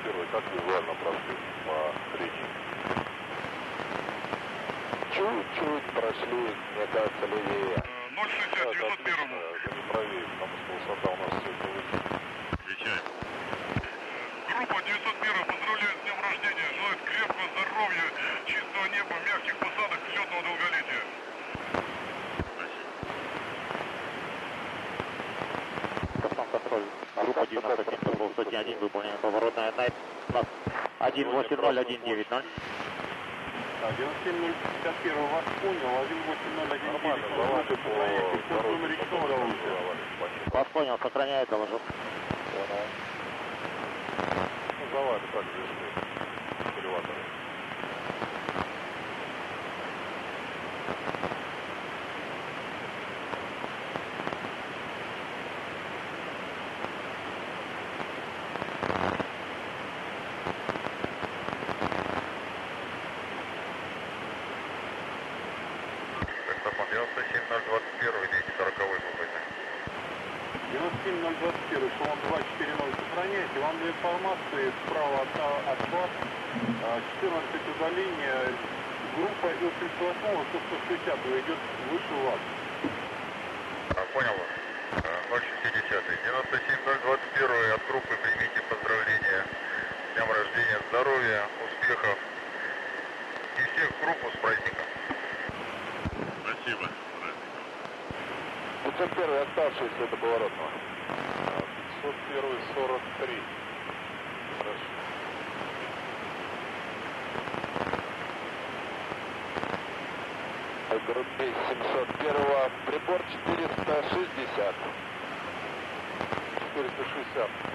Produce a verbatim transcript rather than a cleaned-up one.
первый, как визуально прошли по речи? Чуть-чуть прошли, мне кажется, левее. ноль шестьдесят, девятьсот один. Это не правее, потому что высота у нас все-таки выше. Отвечаем. Группа девятьсот один, поздравляю с днем рождения. Желает крепкого здоровья, чистого неба, мягких посадок, взлетного долголетия. Контроль. Группа девяносто семь, был сто один, выполняем поворотная на один восемь ноль один девять ноль. девяносто семь ноль пятьдесят один вас понял, один восемь ноль один девять ноль, сохраняйте курс номер речного доложения. Вас понял, сохраняет, доложу. Ну, давай, так, здесь элеваторы. девяносто семь ноль двадцать один, идите сороковой глубины. девяносто семь ноль двадцать один, эшелон два четыре ноль сохраняйте. Вам для информации справа от, от вас четырнадцать удаление. Группа Ил тридцать восемь сто шестьдесят идет выше вас. А, понял вас. ноль шестьдесят. девяносто семь ноль двадцать один от группы примите поздравления. С днем рождения, здоровья, успехов. И всех в группу с праздником. Спасибо. пятьсот один оставшийся до поворотного. пятьсот один сорок три. Хорошо. В группе семьсот один, прибор четыреста шестьдесят. четыреста шестьдесят.